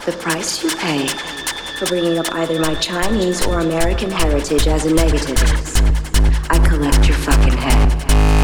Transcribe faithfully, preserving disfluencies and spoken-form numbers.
the price you pay for bringing up either my Chinese or American heritage as a negative is, I collect your fucking head.